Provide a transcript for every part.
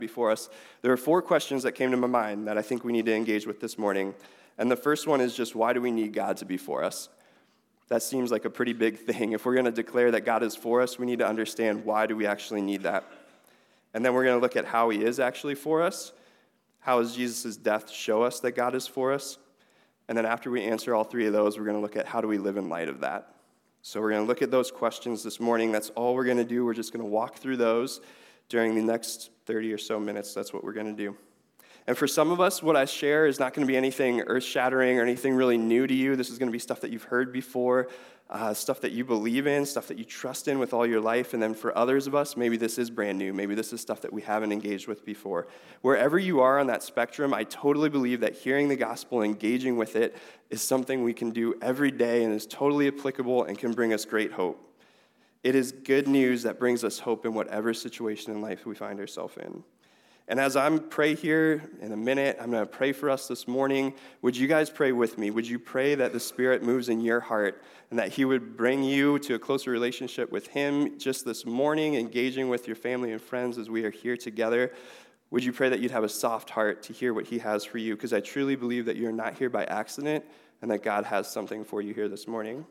before us, there are 4 questions that came to my mind that I think we need to engage with this morning. And the first one is just, why do we need God to be for us? That seems like a pretty big thing. If we're going to declare that God is for us, we need to understand why do we actually need that. And then we're going to look at how he is actually for us. How does Jesus' death show us that God is for us? And then after we answer all 3 of those, we're going to look at how do we live in light of that. So we're going to look at those questions this morning. That's all we're going to do. We're just going to walk through those during the next 30 or so minutes. That's what we're going to do. And for some of us, what I share is not going to be anything earth-shattering or anything really new to you. This is going to be stuff that you've heard before, stuff that you believe in, stuff that you trust in with all your life. And then for others of us, maybe this is brand new. Maybe this is stuff that we haven't engaged with before. Wherever you are on that spectrum, I totally believe that hearing the gospel, engaging with it, is something we can do every day and is totally applicable and can bring us great hope. It is good news that brings us hope in whatever situation in life we find ourselves in. And as I'm pray here in a minute, I'm going to pray for us this morning. Would you guys pray with me? Would you pray that the Spirit moves in your heart and that he would bring you to a closer relationship with him just this morning, engaging with your family and friends as we are here together? Would you pray that you'd have a soft heart to hear what he has for you? Because I truly believe that you're not here by accident and that God has something for you here this morning.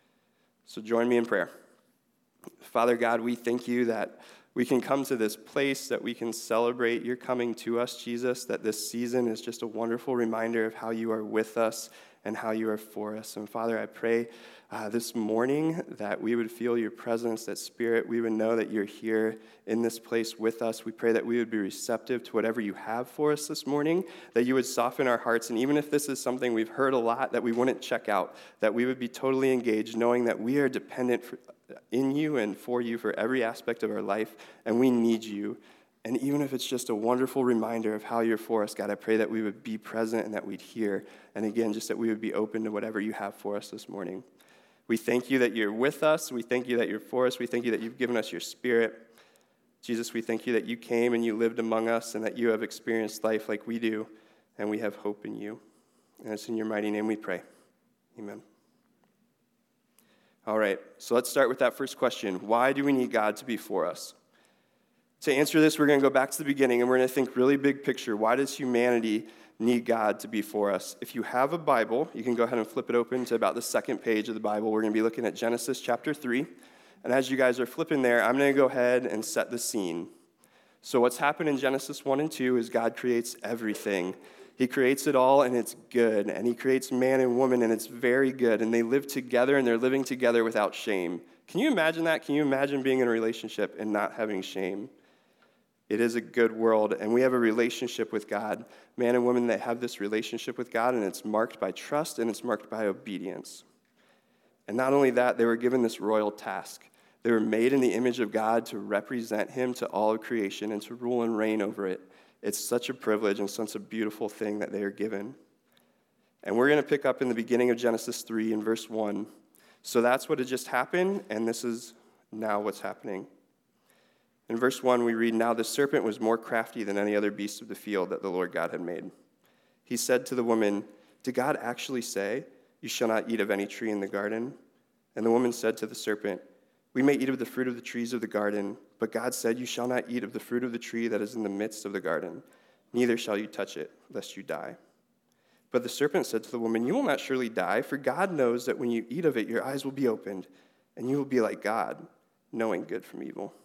So join me in prayer. Father God, we thank you that we can come to this place, that we can celebrate your coming to us, Jesus, that this season is just a wonderful reminder of how you are with us and how you are for us. And Father, I pray this morning that we would feel your presence, that Spirit, we would know that you're here in this place with us. We pray that we would be receptive to whatever you have for us this morning, that you would soften our hearts. And even if this is something we've heard a lot, that we wouldn't check out, that we would be totally engaged, knowing that we are dependent in you and for you for every aspect of our life, and we need you. And even if it's just a wonderful reminder of how you're for us, God, I pray that we would be present and that we'd hear. And again, just that we would be open to whatever you have for us this morning. We thank you that you're with us. We thank you that you're for us. We thank you that you've given us your Spirit. Jesus, we thank you that you came and you lived among us and that you have experienced life like we do, and we have hope in you. And it's in your mighty name we pray. Amen. All right, so let's start with that first question. Why do we need God to be for us? To answer this, we're going to go back to the beginning, and we're going to think really big picture. Why does humanity need God to be for us? If you have a Bible, you can go ahead and flip it open to about the second page of the Bible. We're going to be looking at Genesis chapter 3. And as you guys are flipping there, I'm going to go ahead and set the scene. So what's happened in Genesis 1 and 2 is God creates everything. He creates it all, and it's good. And he creates man and woman, and it's very good. And they live together, and they're living together without shame. Can you imagine that? Can you imagine being in a relationship and not having shame? It is a good world, and we have a relationship with God. Man and woman that have this relationship with God, and it's marked by trust, and it's marked by obedience. And not only that, they were given this royal task. They were made in the image of God to represent him to all of creation and to rule and reign over it. It's such a privilege and such a beautiful thing that they are given. And we're going to pick up in the beginning of Genesis 3 in verse 1. So that's what had just happened, and this is now what's happening. In verse 1, we read, "Now the serpent was more crafty than any other beast of the field that the Lord God had made. He said to the woman, 'Did God actually say, you shall not eat of any tree in the garden?' And the woman said to the serpent, 'We may eat of the fruit of the trees of the garden, but God said, you shall not eat of the fruit of the tree that is in the midst of the garden, neither shall you touch it, lest you die.' But the serpent said to the woman, 'You will not surely die, for God knows that when you eat of it, your eyes will be opened, and you will be like God, knowing good from evil.'"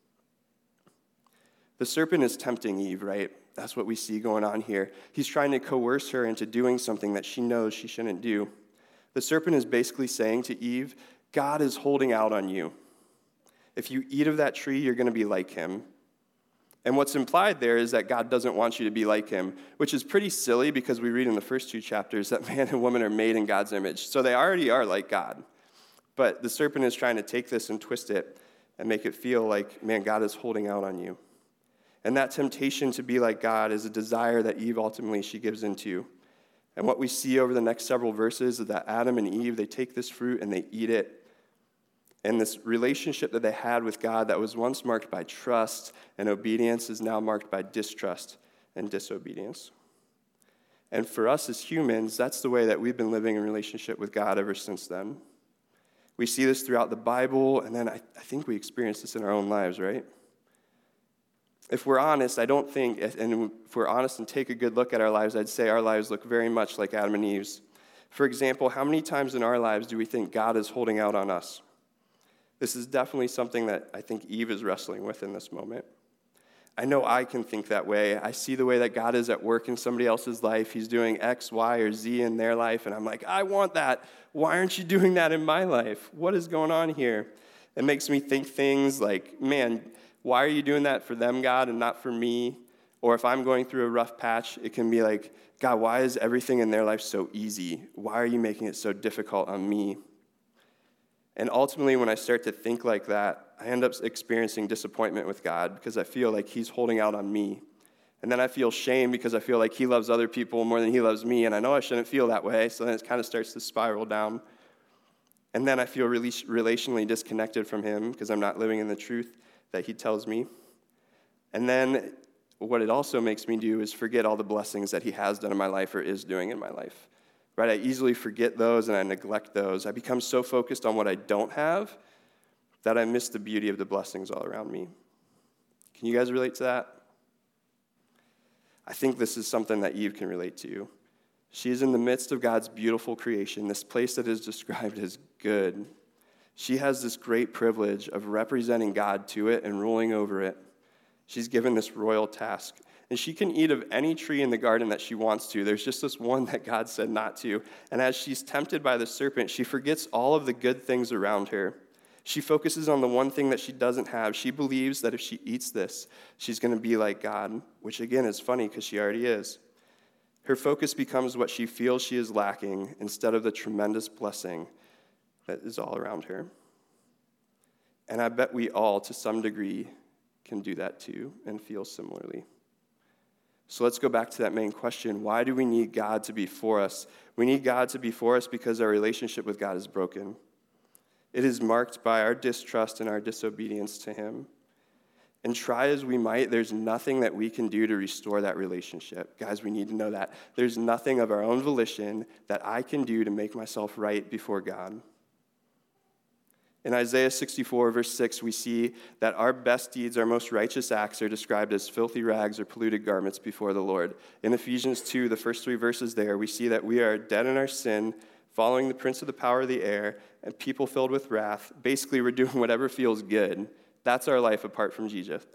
The serpent is tempting Eve, right? That's what we see going on here. He's trying to coerce her into doing something that she knows she shouldn't do. The serpent is basically saying to Eve, God is holding out on you. If you eat of that tree, you're going to be like him. And what's implied there is that God doesn't want you to be like him, which is pretty silly because we read in the first 2 chapters that man and woman are made in God's image. So they already are like God. But the serpent is trying to take this and twist it and make it feel like, man, God is holding out on you. And that temptation to be like God is a desire that Eve ultimately she gives into. And what we see over the next several verses is that Adam and Eve, they take this fruit and they eat it. And this relationship that they had with God that was once marked by trust and obedience is now marked by distrust and disobedience. And for us as humans, that's the way that we've been living in relationship with God ever since then. We see this throughout the Bible, and then I think we experience this in our own lives, right? if we're honest, I don't think, and if we're honest and take a good look at our lives, I'd say our lives look very much like Adam and Eve's. For example, how many times in our lives do we think God is holding out on us? This is definitely something that I think Eve is wrestling with in this moment. I know I can think that way. I see the way that God is at work in somebody else's life. He's doing X, Y, or Z in their life, and I'm like, I want that. Why aren't you doing that in my life? What is going on here? It makes me think things like, man, why are you doing that for them, God, and not for me? Or if I'm going through a rough patch, it can be like, God, why is everything in their life so easy? Why are you making it so difficult on me? And ultimately, when I start to think like that, I end up experiencing disappointment with God because I feel like he's holding out on me. And then I feel shame because I feel like he loves other people more than he loves me, and I know I shouldn't feel that way, so then it kind of starts to spiral down. And then I feel really relationally disconnected from him because I'm not living in the truth that he tells me. And then what it also makes me do is forget all the blessings that he has done in my life or is doing in my life. Right? I easily forget those and I neglect those. I become so focused on what I don't have that I miss the beauty of the blessings all around me. Can you guys relate to that? I think this is something that Eve can relate to. She is in the midst of God's beautiful creation, this place that is described as good. She has this great privilege of representing God to it and ruling over it. She's given this royal task. And she can eat of any tree in the garden that she wants to. There's just this one that God said not to. And as she's tempted by the serpent, she forgets all of the good things around her. She focuses on the one thing that she doesn't have. She believes that if she eats this, she's going to be like God, which again is funny because she already is. Her focus becomes what she feels she is lacking instead of the tremendous blessing that is all around her. And I bet we all, to some degree, can do that too and feel similarly. So let's go back to that main question. Why do we need God to be for us? We need God to be for us because our relationship with God is broken. It is marked by our distrust and our disobedience to him. And try as we might, there's nothing that we can do to restore that relationship. Guys, we need to know that. There's nothing of our own volition that I can do to make myself right before God. In Isaiah 64, verse 6, we see that our best deeds, our most righteous acts, are described as filthy rags or polluted garments before the Lord. In Ephesians 2, the first 3 verses there, we see that we are dead in our sin, following the prince of the power of the air, and people filled with wrath. Basically, we're doing whatever feels good. That's our life apart from Jesus.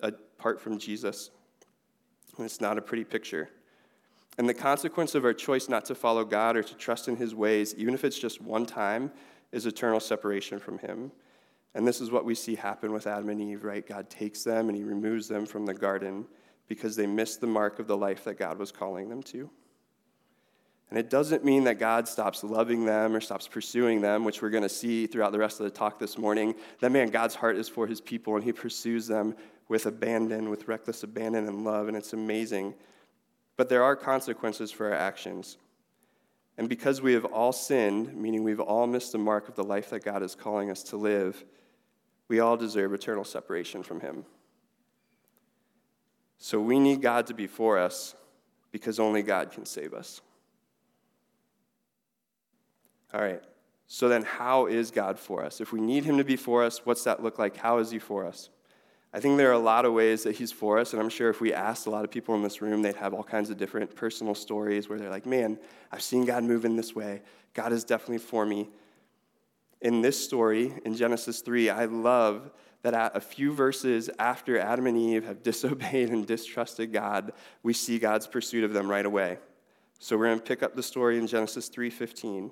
And it's not a pretty picture. And the consequence of our choice not to follow God or to trust in his ways, even if it's just one time, is eternal separation from him. And this is what we see happen with Adam and Eve, right? God takes them and he removes them from the garden because they missed the mark of the life that God was calling them to. And it doesn't mean that God stops loving them or stops pursuing them, which we're going to see throughout the rest of the talk this morning. That, man, God's heart is for his people, and he pursues them with abandon, with reckless abandon and love, and it's amazing. But there are consequences for our actions. And because we have all sinned, meaning we've all missed the mark of the life that God is calling us to live, we all deserve eternal separation from him. So we need God to be for us because only God can save us. All right, so then how is God for us? If we need him to be for us, what's that look like? How is he for us? I think there are a lot of ways that he's for us, and I'm sure if we asked a lot of people in this room, they'd have all kinds of different personal stories where they're like, man, I've seen God move in this way. God is definitely for me. In this story, in Genesis 3, I love that at a few verses after Adam and Eve have disobeyed and distrusted God, we see God's pursuit of them right away. So we're going to pick up the story in Genesis 3:15.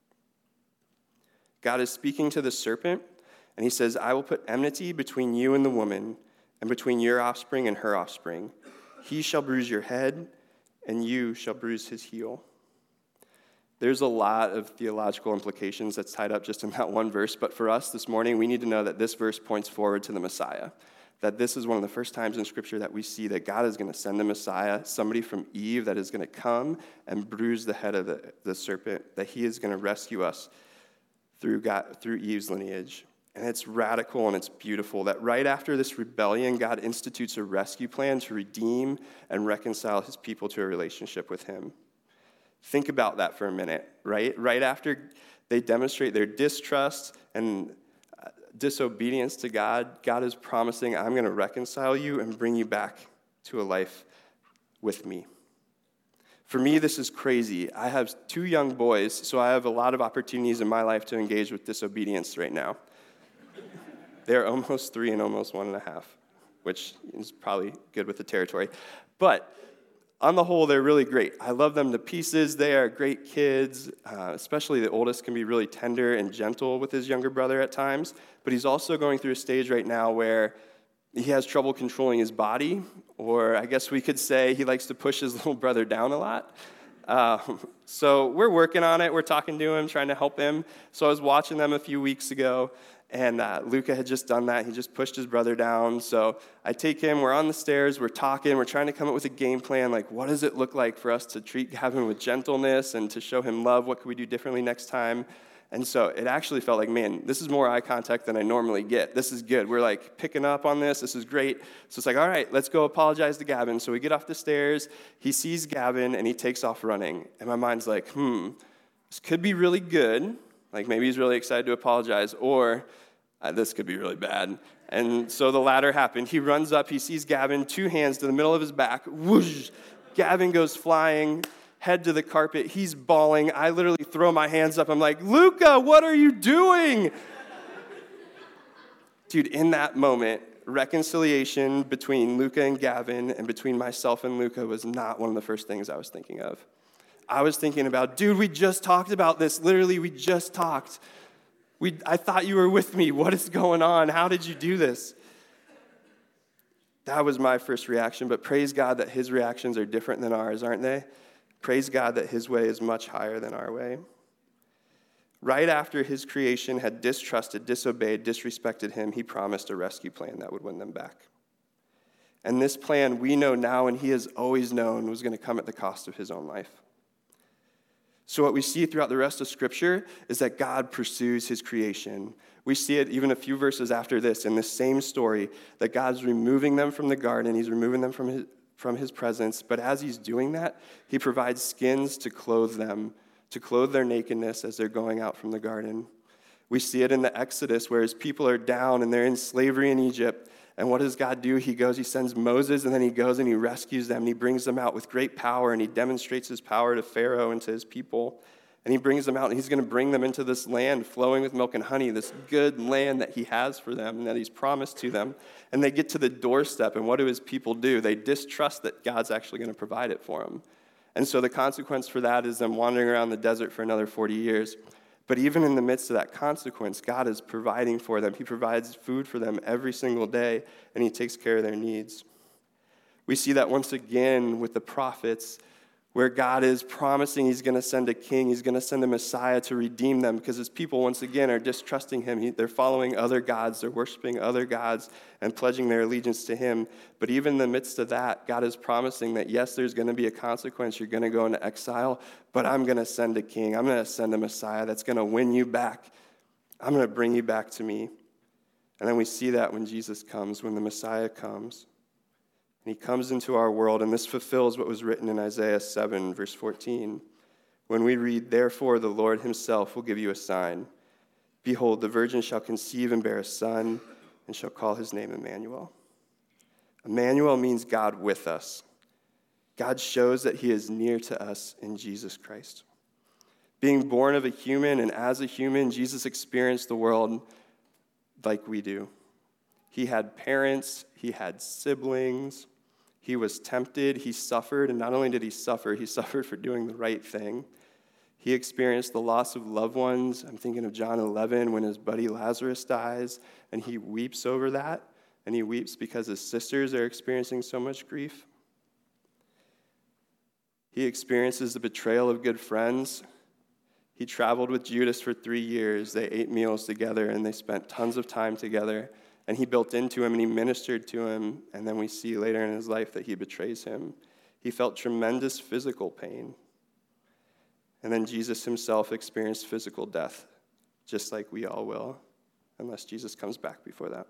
God is speaking to the serpent, and he says, I will put enmity between you and the woman, and between your offspring and her offspring. He shall bruise your head, and you shall bruise his heel. There's a lot of theological implications that's tied up just in that one verse, but for us this morning, we need to know that this verse points forward to the Messiah, that this is one of the first times in Scripture that we see that God is going to send the Messiah, somebody from Eve that is going to come and bruise the head of the serpent, that he is going to rescue us through Eve's lineage. And it's radical and it's beautiful that right after this rebellion, God institutes a rescue plan to redeem and reconcile his people to a relationship with him. Think about that for a minute, right? Right after they demonstrate their distrust and disobedience to God, God is promising, I'm going to reconcile you and bring you back to a life with me. For me, this is crazy. I have 2 young boys, so I have a lot of opportunities in my life to engage with disobedience right now. They're almost 3 and almost 1.5, which is probably good with the territory. But on the whole, they're really great. I love them to pieces. They are great kids, especially the oldest can be really tender and gentle with his younger brother at times. But he's also going through a stage right now where he has trouble controlling his body, or I guess we could say he likes to push his little brother down a lot. So we're working on it. We're talking to him, trying to help him. So I was watching them a few weeks ago, and Luca had just done that. He just pushed his brother down. So I take him. We're on the stairs. We're talking. We're trying to come up with a game plan, like what does it look like for us to treat Gavin with gentleness and to show him love? What could we do differently next time? And so it actually felt like, man, this is more eye contact than I normally get. This is good. We're like picking up on this. This is great. So it's like, all right, let's go apologize to Gavin. So we get off the stairs. He sees Gavin, and he takes off running. And my mind's like, this could be really good. Like maybe he's really excited to apologize, or this could be really bad. And so the latter happened. He runs up. He sees Gavin, 2 hands to the middle of his back. Whoosh! Gavin goes flying. Head to the carpet. He's bawling. I literally throw my hands up. I'm like, Luca, what are you doing? Dude, in that moment, reconciliation between Luca and Gavin and between myself and Luca was not one of the first things I was thinking of. I was thinking about, dude, we just talked about this. Literally, we just talked. I thought you were with me. What is going on? How did you do this? That was my first reaction, but praise God that his reactions are different than ours, aren't they? Praise God that his way is much higher than our way. Right after his creation had distrusted, disobeyed, disrespected him, he promised a rescue plan that would win them back. And this plan we know now, and he has always known, was going to come at the cost of his own life. So what we see throughout the rest of Scripture is that God pursues his creation. We see it even a few verses after this in this same story, that God's removing them from the garden. He's removing them from his presence. But as he's doing that, he provides skins to clothe them, to clothe their nakedness as they're going out from the garden. We see it in the Exodus where his people are down and they're in slavery in Egypt. And what does God do? He sends Moses, and then he goes and he rescues them, and he brings them out with great power, and he demonstrates his power to Pharaoh and to his people. And he brings them out, and he's going to bring them into this land flowing with milk and honey, this good land that he has for them and that he's promised to them. And they get to the doorstep, and what do his people do? They distrust that God's actually going to provide it for them. And so the consequence for that is them wandering around the desert for another 40 years. But even in the midst of that consequence, God is providing for them. He provides food for them every single day, and he takes care of their needs. We see that once again with the prophets, where God is promising he's going to send a king, he's going to send a Messiah to redeem them, because his people, once again, are distrusting him. They're following other gods, they're worshiping other gods, and pledging their allegiance to him. But even in the midst of that, God is promising that, yes, there's going to be a consequence. You're going to go into exile, but I'm going to send a king. I'm going to send a Messiah that's going to win you back. I'm going to bring you back to me. And then we see that when Jesus comes, when the Messiah comes. And he comes into our world, and this fulfills what was written in Isaiah 7, verse 14. When we read, "Therefore the Lord himself will give you a sign. Behold, the virgin shall conceive and bear a son, and shall call his name Emmanuel." Emmanuel means God with us. God shows that he is near to us in Jesus Christ. Being born of a human, and as a human, Jesus experienced the world like we do. He had parents, he had siblings, he was tempted, he suffered, and not only did he suffered for doing the right thing. He experienced the loss of loved ones. I'm thinking of John 11 when his buddy Lazarus dies, and he weeps over that, and he weeps because his sisters are experiencing so much grief. He experiences the betrayal of good friends. He traveled with Judas for 3 years. They ate meals together, and they spent tons of time together. And he built into him, and he ministered to him. And then we see later in his life that he betrays him. He felt tremendous physical pain. And then Jesus himself experienced physical death, just like we all will, unless Jesus comes back before that.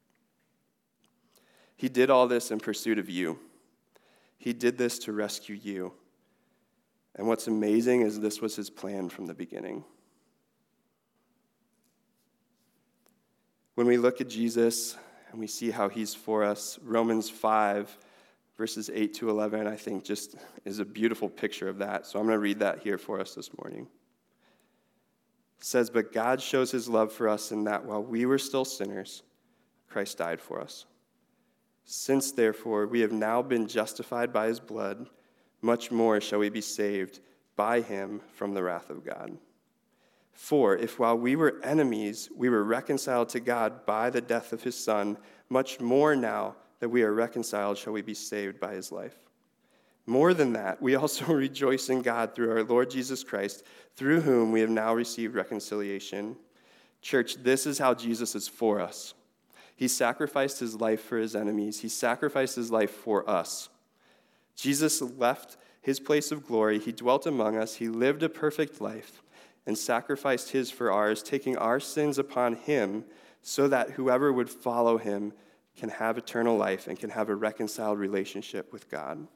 He did all this in pursuit of you. He did this to rescue you. And what's amazing is this was his plan from the beginning. When we look at Jesus and we see how he's for us, Romans 5, verses 8 to 11, I think just is a beautiful picture of that. So I'm going to read that here for us this morning. It says, "But God shows his love for us in that while we were still sinners, Christ died for us. Since, therefore, we have now been justified by his blood, much more shall we be saved by him from the wrath of God. For if while we were enemies, we were reconciled to God by the death of his Son, much more now that we are reconciled shall we be saved by his life. More than that, we also rejoice in God through our Lord Jesus Christ, through whom we have now received reconciliation." Church, this is how Jesus is for us. He sacrificed his life for his enemies. He sacrificed his life for us. Jesus left his place of glory. He dwelt among us. He lived a perfect life and sacrificed his for ours, taking our sins upon him so that whoever would follow him can have eternal life and can have a reconciled relationship with God.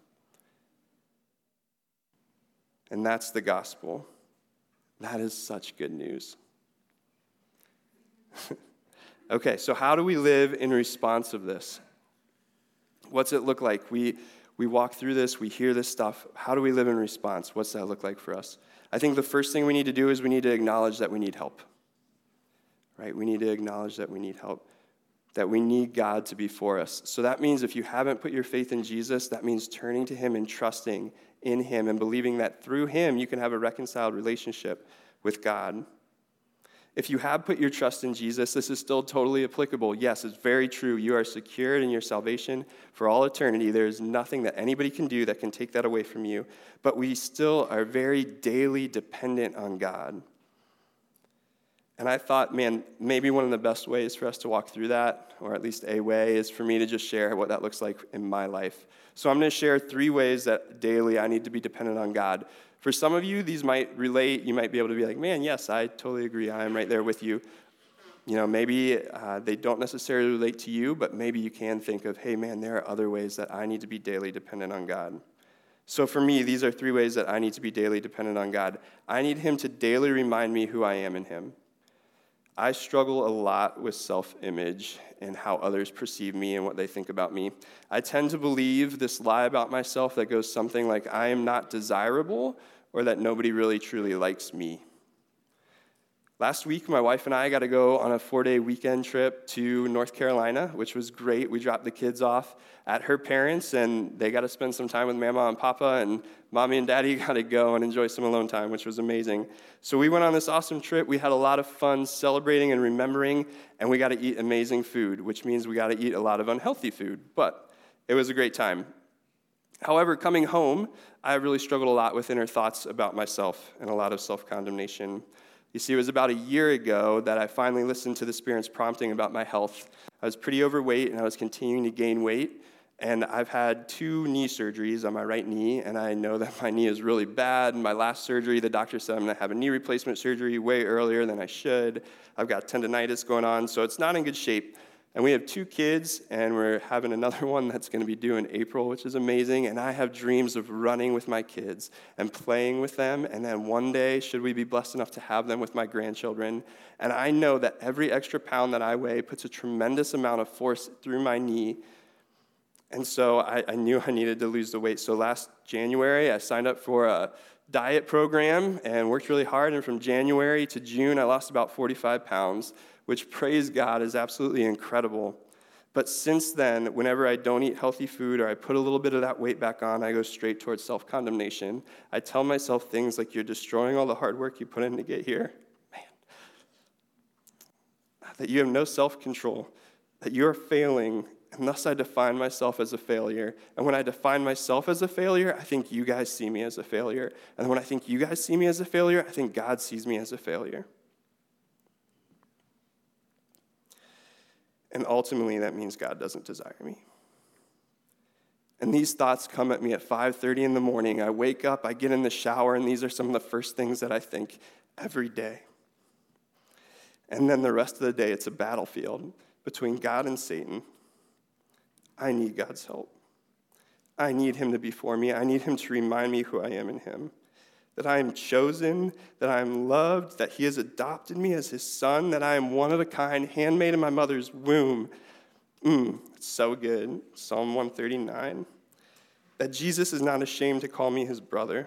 And that's the gospel. That is such good news. Okay, so how do we live in response of this? What's it look like? We walk through this, we hear this stuff. How do we live in response? What's that look like for us? I think the first thing we need to do is we need to acknowledge that we need help. Right? We need to acknowledge that we need help, that we need God to be for us. So that means if you haven't put your faith in Jesus, that means turning to him and trusting in him and believing that through him you can have a reconciled relationship with God. If you have put your trust in Jesus, this is still totally applicable. Yes, it's very true. You are secured in your salvation for all eternity. There is nothing that anybody can do that can take that away from you. But we still are very daily dependent on God. And I thought, man, maybe one of the best ways for us to walk through that, or at least a way, is for me to just share what that looks like in my life. So I'm going to share 3 ways that daily I need to be dependent on God. For some of you, these might relate. You might be able to be like, man, yes, I totally agree. I am right there with you. You know, maybe they don't necessarily relate to you, but maybe you can think of, hey, man, there are other ways that I need to be daily dependent on God. So for me, these are 3 ways that I need to be daily dependent on God. I need him to daily remind me who I am in him. I struggle a lot with self-image and how others perceive me and what they think about me. I tend to believe this lie about myself that goes something like I am not desirable or that nobody really truly likes me. Last week, my wife and I got to go on a 4-day weekend trip to North Carolina, which was great. We dropped the kids off at her parents', and they got to spend some time with Mama and Papa, and Mommy and Daddy got to go and enjoy some alone time, which was amazing. So we went on this awesome trip. We had a lot of fun celebrating and remembering, and we got to eat amazing food, which means we got to eat a lot of unhealthy food, but it was a great time. However, coming home, I really struggled a lot with inner thoughts about myself and a lot of self-condemnation. You see, it was about a year ago that I finally listened to the Spirit's prompting about my health. I was pretty overweight, and I was continuing to gain weight. And I've had 2 knee surgeries on my right knee, and I know that my knee is really bad. And my last surgery, the doctor said I'm going to have a knee replacement surgery way earlier than I should. I've got tendonitis going on, so it's not in good shape. And we have 2 kids, and we're having another one that's going to be due in April, which is amazing. And I have dreams of running with my kids and playing with them. And then one day, should we be blessed enough to have them with my grandchildren, and I know that every extra pound that I weigh puts a tremendous amount of force through my knee. And so I knew I needed to lose the weight. So last January, I signed up for a diet program and worked really hard. And from January to June, I lost about 45 pounds, which, praise God, is absolutely incredible. But since then, whenever I don't eat healthy food or I put a little bit of that weight back on, I go straight towards self-condemnation. I tell myself things like, you're destroying all the hard work you put in to get here. Man. That you have no self-control, that you're failing, and thus I define myself as a failure. And when I define myself as a failure, I think you guys see me as a failure. And when I think you guys see me as a failure, I think God sees me as a failure. And ultimately, that means God doesn't desire me. And these thoughts come at me at 5:30 in the morning. I wake up, I get in the shower, and these are some of the first things that I think every day. And then the rest of the day, it's a battlefield between God and Satan. I need God's help. I need him to be for me. I need him to remind me who I am in him. that I am chosen, that I am loved, that he has adopted me as his son, that I am one of a kind, handmade in my mother's womb. It's so good. Psalm 139. That Jesus is not ashamed to call me his brother.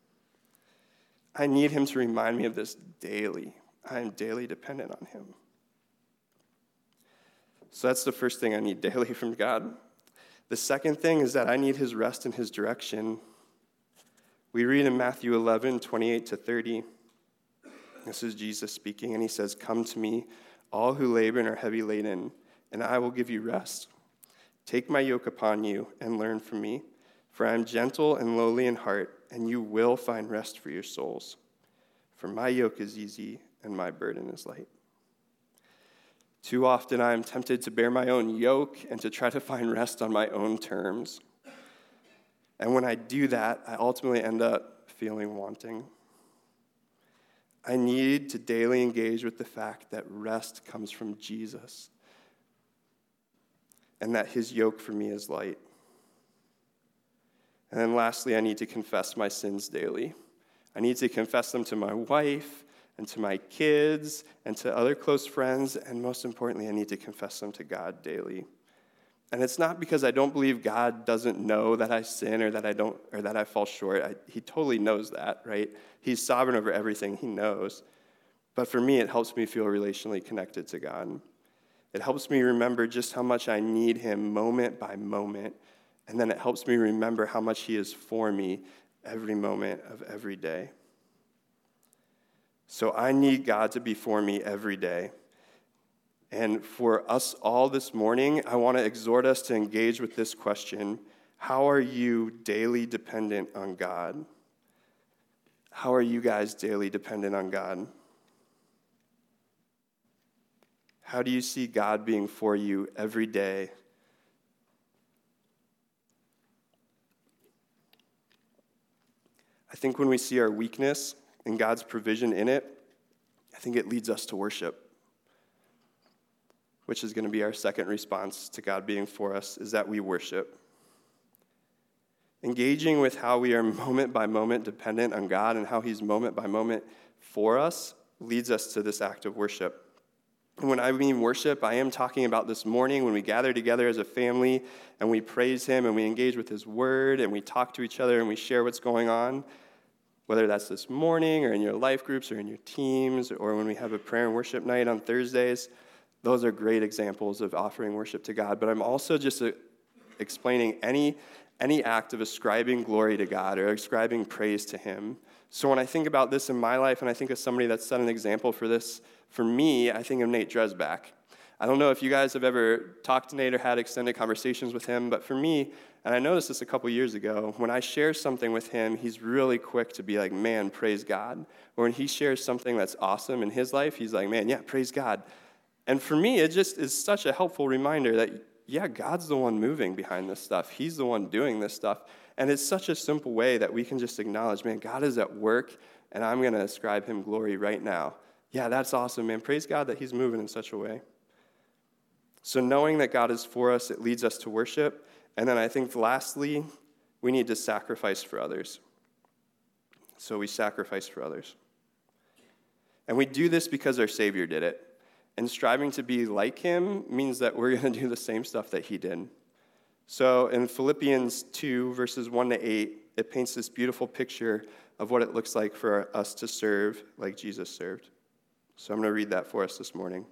I need him to remind me of this daily. I am daily dependent on him. So that's the first thing I need daily from God. The second thing is that I need his rest and his direction. We read in Matthew 11, 28 to 30. This is Jesus speaking, and he says, "Come to me, all who labor and are heavy laden, and I will give you rest. Take my yoke upon you and learn from me, for I am gentle and lowly in heart, and you will find rest for your souls. For my yoke is easy and my burden is light." Too often I am tempted to bear my own yoke and to try to find rest on my own terms. And when I do that, I ultimately end up feeling wanting. I need to daily engage with the fact that rest comes from Jesus and that his yoke for me is light. And then lastly, I need to confess my sins daily. I need to confess them to my wife and to my kids and to other close friends, and most importantly, I need to confess them to God daily. And it's not because I don't believe God doesn't know that I sin or that I fall short. He totally knows that, right? He's sovereign over everything. He knows. But for me, it helps me feel relationally connected to God. It helps me remember just how much I need him moment by moment. And then it helps me remember how much he is for me every moment of every day. So I need God to be for me every day. And for us all this morning, I want to exhort us to engage with this question: how are you daily dependent on God? How are you guys daily dependent on God? How do you see God being for you every day? I think when we see our weakness and God's provision in it, I think it leads us to worship, which is going to be our second response to God being for us, is that we worship. Engaging with how we are moment by moment dependent on God and how he's moment by moment for us leads us to this act of worship. And when I mean worship, I am talking about this morning when we gather together as a family and we praise him and we engage with his word and we talk to each other and we share what's going on, whether that's this morning or in your life groups or in your teams or when we have a prayer and worship night on Thursdays. Those are great examples of offering worship to God. But I'm also just explaining any act of ascribing glory to God or ascribing praise to him. So when I think about this in my life and I think of somebody that set an example for this, for me, I think of Nate Dresbach. I don't know if you guys have ever talked to Nate or had extended conversations with him, but for me, and I noticed this a couple years ago, when I share something with him, he's really quick to be like, man, praise God. Or when he shares something that's awesome in his life, he's like, man, yeah, praise God. And for me, it just is such a helpful reminder that, yeah, God's the one moving behind this stuff. He's the one doing this stuff. And it's such a simple way that we can just acknowledge, man, God is at work, and I'm going to ascribe him glory right now. Yeah, that's awesome, man. Praise God that he's moving in such a way. So knowing that God is for us, it leads us to worship. And then I think lastly, we need to sacrifice for others. So we sacrifice for others. And we do this because our Savior did it. And striving to be like him means that we're going to do the same stuff that he did. So in Philippians 2, verses 1 to 8, it paints this beautiful picture of what it looks like for us to serve like Jesus served. So I'm going to read that for us this morning.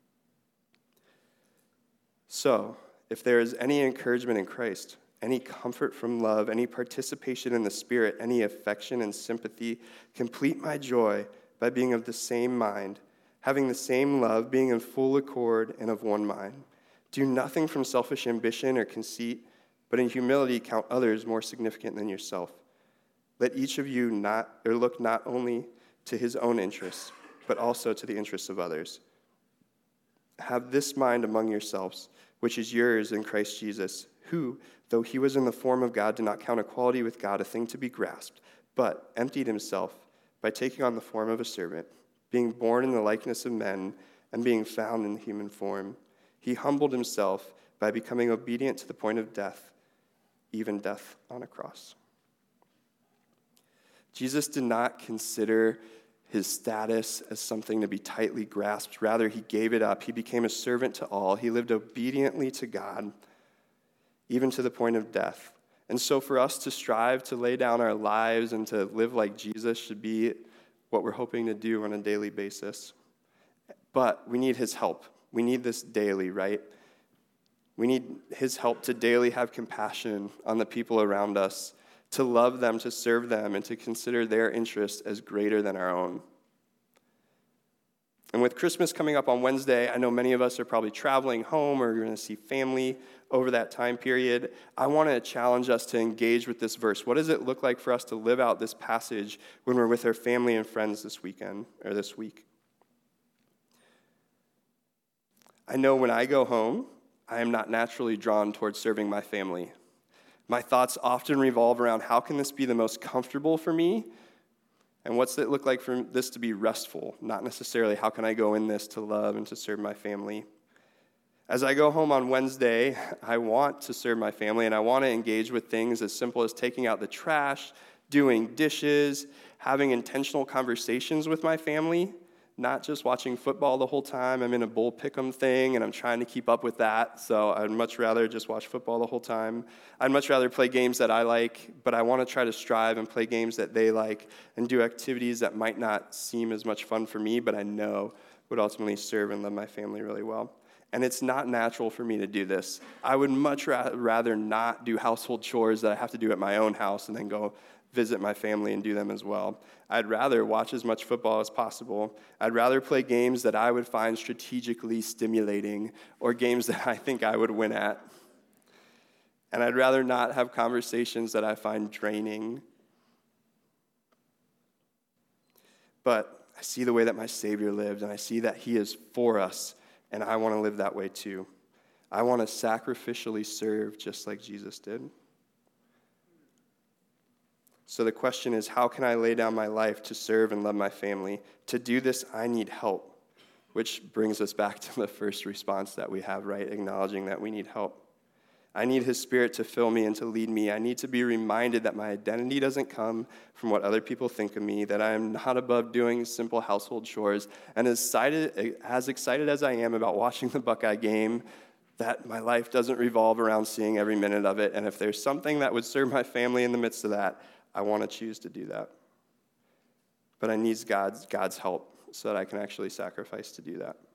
So, if there is any encouragement in Christ, any comfort from love, any participation in the Spirit, any affection and sympathy, complete my joy by being of the same mind, having the same love, being in full accord and of one mind. Do nothing from selfish ambition or conceit, but in humility count others more significant than yourself. Let each of you look not only to his own interests, but also to the interests of others. Have this mind among yourselves, which is yours in Christ Jesus, who, though he was in the form of God, did not count equality with God a thing to be grasped, but emptied himself by taking on the form of a servant, being born in the likeness of men, and being found in human form. He humbled himself by becoming obedient to the point of death, even death on a cross. Jesus did not consider his status as something to be tightly grasped. Rather, he gave it up. He became a servant to all. He lived obediently to God, even to the point of death. And so for us to strive to lay down our lives and to live like Jesus should be what we're hoping to do on a daily basis. But we need his help. We need this daily, right? We need his help to daily have compassion on the people around us, to love them, to serve them, and to consider their interests as greater than our own. And with Christmas coming up on Wednesday, I know many of us are probably traveling home or you're going to see family over that time period. I want to challenge us to engage with this verse. What does it look like for us to live out this passage when we're with our family and friends this weekend or this week? I know when I go home, I am not naturally drawn towards serving my family. My thoughts often revolve around how can this be the most comfortable for me? And what's it look like for this to be restful? Not necessarily how can I go in this to love and to serve my family. As I go home on Wednesday, I want to serve my family and I want to engage with things as simple as taking out the trash, doing dishes, having intentional conversations with my family, not just watching football the whole time. I'm in a bull pick'em thing, and I'm trying to keep up with that, so I'd much rather just watch football the whole time. I'd much rather play games that I like, but I want to try to strive and play games that they like and do activities that might not seem as much fun for me, but I know would ultimately serve and love my family really well. And it's not natural for me to do this. I would much rather not do household chores that I have to do at my own house and then go visit my family and do them as well. I'd rather watch as much football as possible. I'd rather play games that I would find strategically stimulating or games that I think I would win at. And I'd rather not have conversations that I find draining. But I see the way that my Savior lived, and I see that he is for us, and I want to live that way too. I want to sacrificially serve just like Jesus did. So the question is, how can I lay down my life to serve and love my family? To do this, I need help, which brings us back to the first response that we have, right? Acknowledging that we need help. I need his Spirit to fill me and to lead me. I need to be reminded that my identity doesn't come from what other people think of me, that I am not above doing simple household chores, and as excited as I am about watching the Buckeye game, that my life doesn't revolve around seeing every minute of it, and if there's something that would serve my family in the midst of that, I want to choose to do that. But I need God's help so that I can actually sacrifice to do that.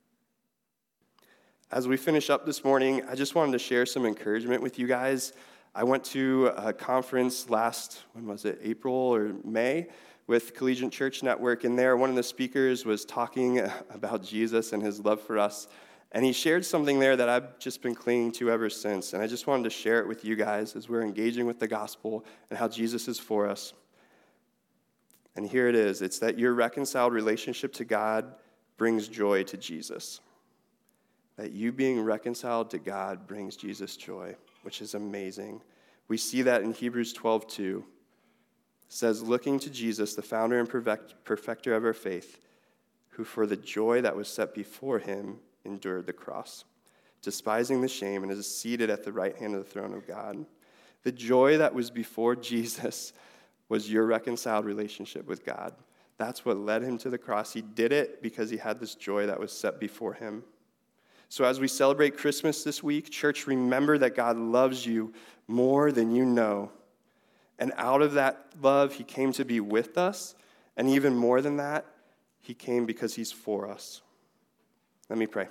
As we finish up this morning, I just wanted to share some encouragement with you guys. I went to a conference April or May, with Collegiate Church Network, and there one of the speakers was talking about Jesus and his love for us. And he shared something there that I've just been clinging to ever since. And I just wanted to share it with you guys as we're engaging with the gospel and how Jesus is for us. And here it is. It's that your reconciled relationship to God brings joy to Jesus. That you being reconciled to God brings Jesus joy, which is amazing. We see that in Hebrews 12:2. It says, looking to Jesus, the founder and perfecter of our faith, who for the joy that was set before him endured the cross, despising the shame, and is seated at the right hand of the throne of God. The joy that was before Jesus was your reconciled relationship with God. That's what led him to the cross. He did it because he had this joy that was set before him. So as we celebrate Christmas this week, church, remember that God loves you more than you know. And out of that love, he came to be with us. And even more than that, he came because he's for us. Let me pray.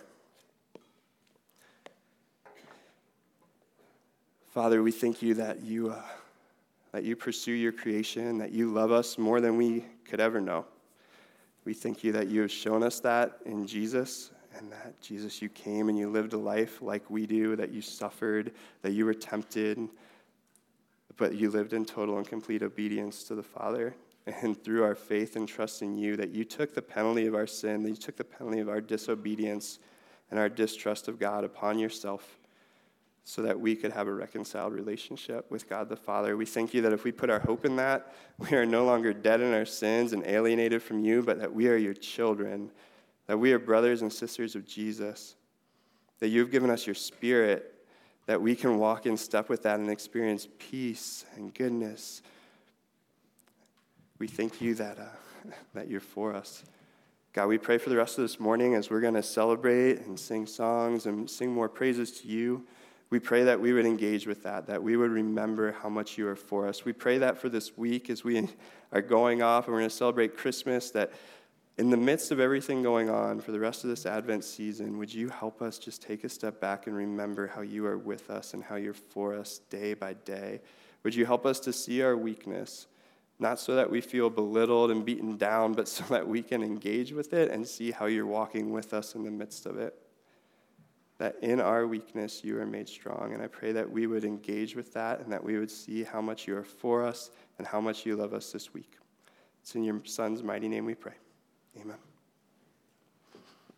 Father, we thank you that you pursue your creation, that you love us more than we could ever know. We thank you that you have shown us that in Jesus, and that, Jesus, you came and you lived a life like we do, that you suffered, that you were tempted, but you lived in total and complete obedience to the Father. And through our faith and trust in you, that you took the penalty of our sin, that you took the penalty of our disobedience and our distrust of God upon yourself so that we could have a reconciled relationship with God the Father. We thank you that if we put our hope in that, we are no longer dead in our sins and alienated from you, but that we are your children, that we are brothers and sisters of Jesus, that you've given us your Spirit, that we can walk in step with that and experience peace and goodness We thank you that, that you're for us. God, we pray for the rest of this morning as we're going to celebrate and sing songs and sing more praises to you. We pray that we would engage with that we would remember how much you are for us. We pray that for this week as we are going off and we're going to celebrate Christmas, that in the midst of everything going on for the rest of this Advent season, would you help us just take a step back and remember how you are with us and how you're for us day by day? Would you help us to see our weakness, not so that we feel belittled and beaten down, but so that we can engage with it and see how you're walking with us in the midst of it? That in our weakness you are made strong. And I pray that we would engage with that and that we would see how much you are for us and how much you love us this week. It's in your Son's mighty name we pray. Amen.